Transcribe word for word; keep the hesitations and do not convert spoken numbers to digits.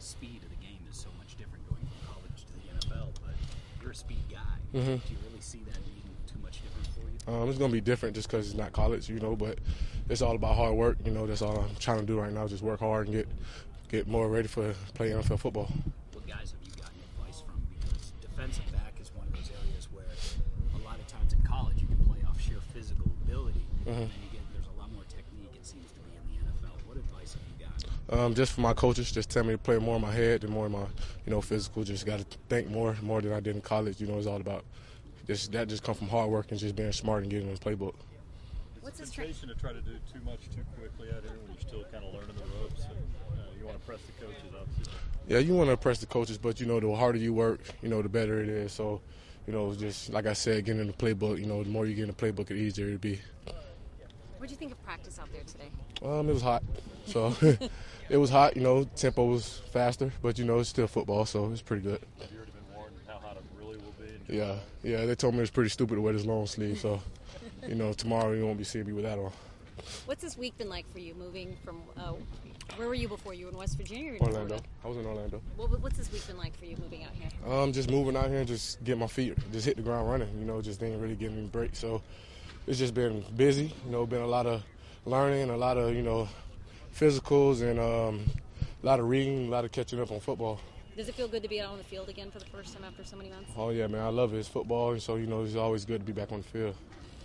speed of the game is so much different going from college to the N F L, but you're a speed guy. Mm-hmm. Do you really see that being too much different for you? Um, it's going to be different just because it's not college, you know, but it's all about hard work. You know, that's all I'm trying to do right now, just work hard and get get more ready for playing N F L football. What guys have you gotten advice from? Because defensive back is one of those areas where a lot of times in college you can play off sheer physical ability, mm-hmm. and you get there's a lot more technique, it seems to be, in the N F L. What advice have you got? Um, just for my coaches, just tell me to play more in my head and more in my, you know, physical. Just got to think more, more than I did in college. You know, it's all about just that. Just come from hard work and just being smart and getting in the playbook. What's the temptation to try to do too much too quickly out here when you're still kind of learning the ropes? And, uh, you want to press the coaches, obviously. Yeah, you want to press the coaches, but you know, the harder you work, you know, the better it is. So, you know, just like I said, getting in the playbook. You know, the more you get in the playbook, the easier it'll be. What do you think of practice out there today? Um, it was hot, so it was hot. You know, tempo was faster, but you know, it's still football, so it's pretty good. Have you already been warned how hot it really will be? Yeah, yeah. They told me it's pretty stupid to wear this long sleeve, so you know, tomorrow you won't be seeing me with that on. What's this week been like for you, moving from? Uh, where were you before? You were in West Virginia or in Orlando. Florida? I was in Orlando. What, what's this week been like for you, moving out here? Um, just moving out here and just get my feet, just hit the ground running. You know, just didn't really give me a break, so it's just been busy. You know, been a lot of learning, a lot of, you know, physicals, and um, a lot of reading, a lot of catching up on football. Does it feel good to be out on the field again for the first time after so many months? Oh, yeah, man, I love it. It's football, and so, you know, it's always good to be back on the field.